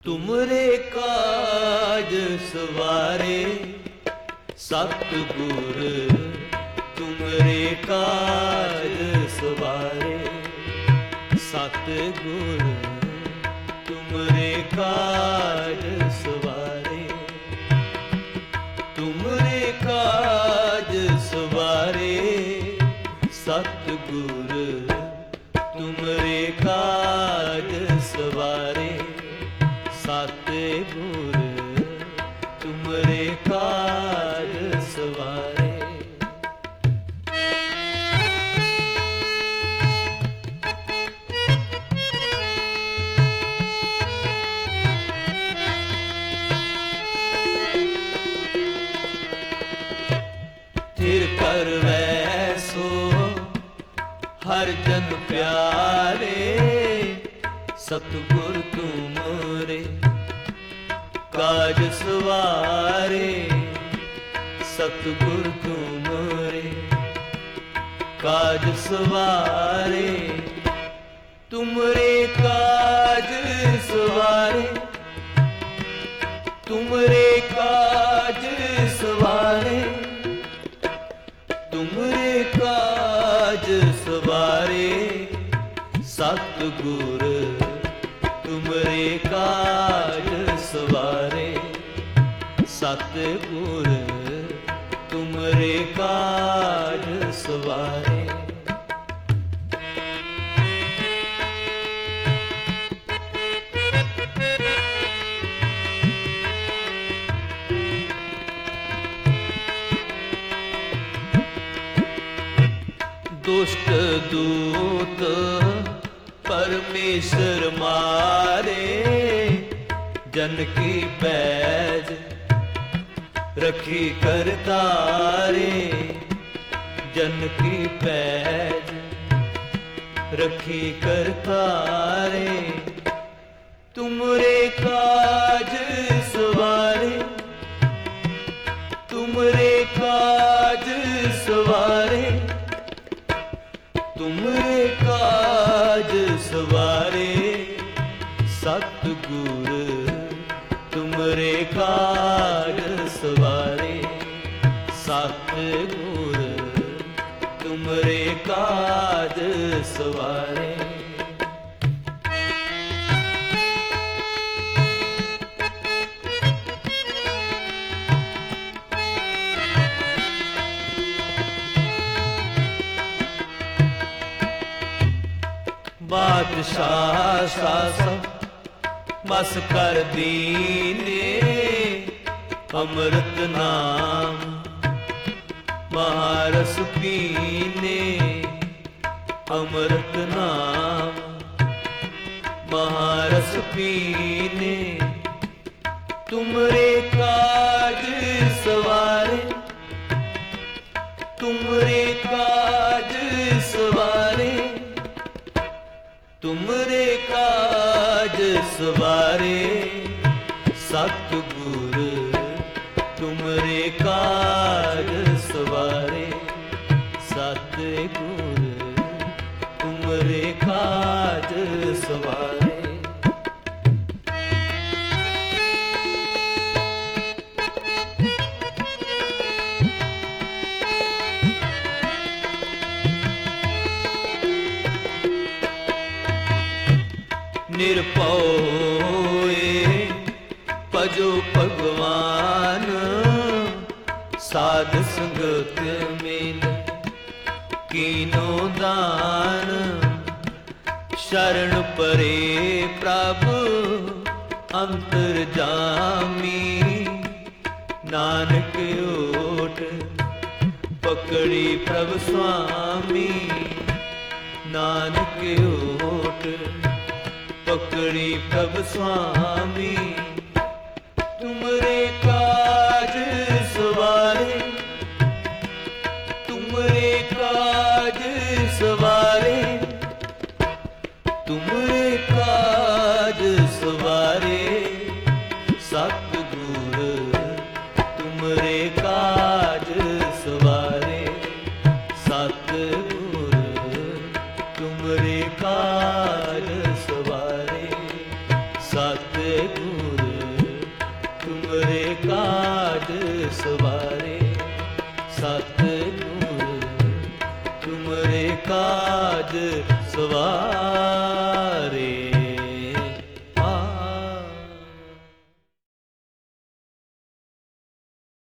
ਤੁਮਰੇ ਕਾਜ ਸਵਾਰੇ ਸਤਿਗੁਰ, ਤੁਮਰੇ ਕਾਜ ਸਵਾਰੇ ਸਤਿਗੁਰ, ਤੁਮਰੇ ਕਾਜ ਸਵਾਰੇ, ਤੁਮਰੇ ਕਾਜ ਸਵਾਰੇ ਸਤਿਗੁਰ, ਤੁਮਰੇ ਕਾਜ ਸਵਾਰੇ ਸਤਿਗੁਰ, ਤੁਮਰੇ ਕਾਜ ਸਵਾਰੇ। ਥਿਰ ਕਰਵੈ ਸੋ ਹਰਿ ਜਨ ਪਿਆਰੇ, ਸਤਿਗੁਰ ਤੁਮਰੇ ਕਾਜ ਸਵਾਰੇ, ਸਤਿਗੁਰ ਤੁਮਰੇ ਕਾਜ ਸਵਾਰੇ, ਤੁਮਰੇ ਕਾਜ ਸਵਾਰੇ, ਤੁਮਰੇ ਕਾਜ ਸਵਾਰੇ, ਤੁਮਰੇ ਕਾਜ ਸਵਾਰੇ ਸਤਿਗੁਰ, ਤੁਮਰੇ ਕਾਜ ਸਵਾਰੇ ਸਤਿਗੁਰ, ਤੁਮਰੇ ਕਾਜ ਸਵਾਰੇ। ਦੁਸ਼ਟ ਦੂਤ ਪਰਮੇਸ਼ਰ ਮਾਰੇ, ਜਨ ਕੀ ਪੈਜ ਰਖੀ ਕਰਤਾਰੇ, ਜਨ ਕੀ ਪੈਜ ਰਖੀ ਕਰਤਾਰੇ, ਤੁਮਰੇ ਕਾਜ ਸਵਾਰੇ, ਤੁਮਰੇ ਕਾਜ ਸਵਾਰੇ, ਤੁਮਰੇ ਕਾਜ ਸਵਾਰੇ ਸਤਿਗੁਰ, ਤੁਮਰੇ ਕਾਜ ਸਵਾਰੇ ਸਤਿਗੁਰ, ਤੁਮਰੇ ਕਾਜ ਸਵਾਰੇ। ਬਾਦਸ਼ਾਹ ਸਾਸਾ ਬਸ ਕਰ ਦੀਨੇ, ਅੰਮ੍ਰਿਤ ਨਾਮ ਮਹਾਰਸ ਪੀਨੇ, ਅੰਮ੍ਰਿਤ ਨਾਮ ਮਹਾਰਸ ਪੀਨੇ, ਤੁਮਰੇ ਕਾਜ ਸਵਾਰੇ, ਤੁਮਰੇ ਕਾਜ ਸਵਾਰੇ, ਤੁਮਰੇ ਕਾਜ ਸਵਾਰੇ ਸਤਿਗੁਰ, ਤੁਮਰੇ ਕਾਜ ਸਵਾਰੇ ਸਤਿਗੁਰ, ਤੁਮਰੇ ਕਾਜ ਸਵਾਰੇ। ਨਿਰਭਉ ਭਜੋ ਭਗਵਾਨ, ਸਾਧ ਸੰਗਤ ਮਿਲ ਕੀਨੋ ਦਾਨ, ਸ਼ਰਨ ਪਰੇ ਪ੍ਰਭ ਅੰਤਰ ਜਾਮੀ, ਨਾਨਕ ਓਟ ਪਕੜੀ ਪ੍ਰਭ ਸੁਆਮੀ, ਨਾਨਕ ਓਟ ਪਕੜੀ ਪ੍ਰਭ ਸੁਆਮੀ, ਤੁਮਰੇ ਕਾਜ ਸਵਾਰੇ, ਤੁਮਰੇ ਕਾਜ ਸਵਾਰੇ, ਤੁਮਰੇ ਕਾਜ ਸਵਾਰੇ ਸਤਿਗੁਰ, ਤੁਮਰੇ ਕਾਜ ਸਵਾਰੇ ਸਤਿਗੁਰ, ਤੁਮਰੇ ਕਾਜ ਸਵਾਰੇ ਸਤ सतगुर तुमरे काज सवारे, सतगुर तुमरे काज सवारे।